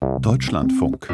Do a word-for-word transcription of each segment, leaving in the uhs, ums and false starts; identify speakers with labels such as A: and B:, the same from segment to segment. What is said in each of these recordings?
A: Deutschlandfunk.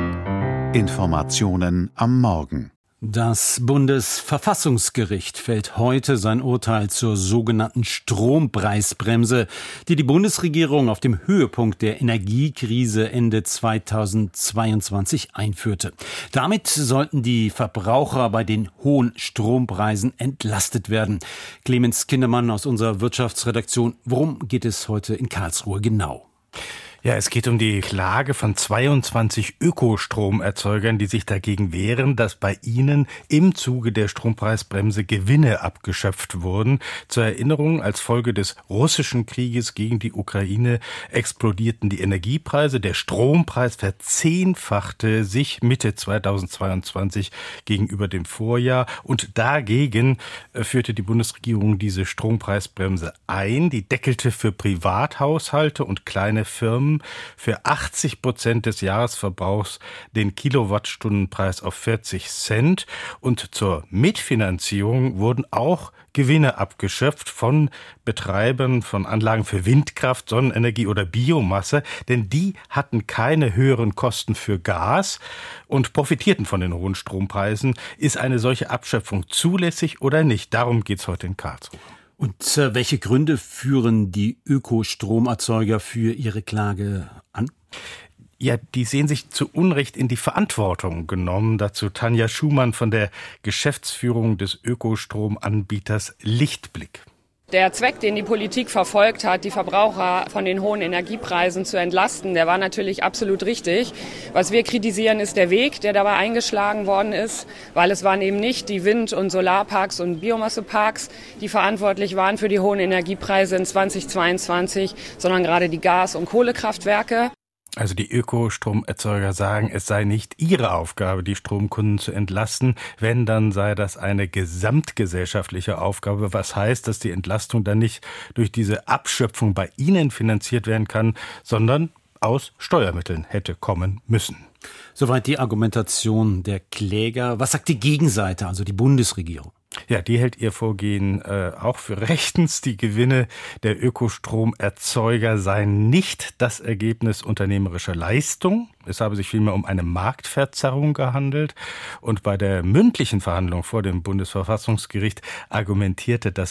A: Informationen am Morgen.
B: Das Bundesverfassungsgericht fällt heute sein Urteil zur sogenannten Strompreisbremse, die die Bundesregierung auf dem Höhepunkt der Energiekrise Ende zweitausendzweiundzwanzig einführte. Damit sollten die Verbraucher bei den hohen Strompreisen entlastet werden. Clemens Kindermann aus unserer Wirtschaftsredaktion, worum geht es heute in Karlsruhe genau?
C: Ja, es geht um die Klage von zweiundzwanzig Ökostromerzeugern, die sich dagegen wehren, dass bei ihnen im Zuge der Strompreisbremse Gewinne abgeschöpft wurden. Zur Erinnerung, als Folge des russischen Krieges gegen die Ukraine explodierten die Energiepreise. Der Strompreis verzehnfachte sich Mitte zweitausendzweiundzwanzig gegenüber dem Vorjahr. Und dagegen führte die Bundesregierung diese Strompreisbremse ein. Die deckelte für Privathaushalte und kleine Firmen für achtzig Prozent des Jahresverbrauchs den Kilowattstundenpreis auf vierzig Cent. Und zur Mitfinanzierung wurden auch Gewinne abgeschöpft von Betreibern von Anlagen für Windkraft, Sonnenenergie oder Biomasse, denn die hatten keine höheren Kosten für Gas und profitierten von den hohen Strompreisen. Ist eine solche Abschöpfung zulässig oder nicht? Darum geht es heute in Karlsruhe.
B: Und äh, welche Gründe führen die Ökostromerzeuger für ihre Klage an?
C: Ja, die sehen sich zu Unrecht in die Verantwortung genommen. Dazu Tanja Schumann von der Geschäftsführung des Ökostromanbieters Lichtblick.
D: Der Zweck, den die Politik verfolgt hat, die Verbraucher von den hohen Energiepreisen zu entlasten, der war natürlich absolut richtig. Was wir kritisieren, ist der Weg, der dabei eingeschlagen worden ist, weil es waren eben nicht die Wind- und Solarparks und Biomasseparks, die verantwortlich waren für die hohen Energiepreise in zweitausendzweiundzwanzig, sondern gerade die Gas- und Kohlekraftwerke.
C: Also die Ökostromerzeuger sagen, es sei nicht ihre Aufgabe, die Stromkunden zu entlasten. Wenn, dann sei das eine gesamtgesellschaftliche Aufgabe. Was heißt, dass die Entlastung dann nicht durch diese Abschöpfung bei ihnen finanziert werden kann, sondern aus Steuermitteln hätte kommen müssen.
B: Soweit die Argumentation der Kläger. Was sagt die Gegenseite, also die Bundesregierung?
C: Ja, die hält ihr Vorgehen äh, auch für rechtens. Die Gewinne der Ökostromerzeuger seien nicht das Ergebnis unternehmerischer Leistung. Es habe sich vielmehr um eine Marktverzerrung gehandelt. Und bei der mündlichen Verhandlung vor dem Bundesverfassungsgericht argumentierte das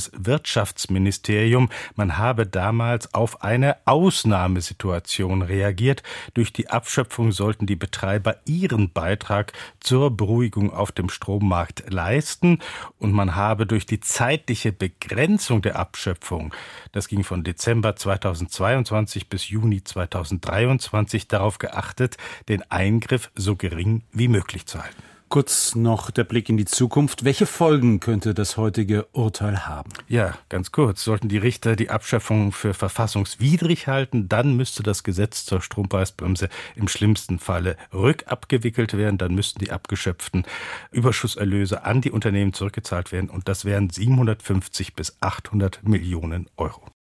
C: Bundeswirtschaftsministerium, man habe damals auf eine Ausnahmesituation reagiert. Durch die Abschöpfung sollten die Betreiber ihren Beitrag zur Beruhigung auf dem Strommarkt leisten. Und man habe durch die zeitliche Begrenzung der Abschöpfung, das ging von Dezember zweitausendzweiundzwanzig bis Juni zweitausenddreiundzwanzig, darauf geachtet, den Eingriff so gering wie möglich zu halten.
B: Kurz noch der Blick in die Zukunft. Welche Folgen könnte das heutige Urteil haben?
C: Ja, ganz kurz. Sollten die Richter die Abschöpfung für verfassungswidrig halten, dann müsste das Gesetz zur Strompreisbremse im schlimmsten Falle rückabgewickelt werden. Dann müssten die abgeschöpften Überschusserlöse an die Unternehmen zurückgezahlt werden. Und das wären siebenhundertfünfzig bis achthundert Millionen Euro.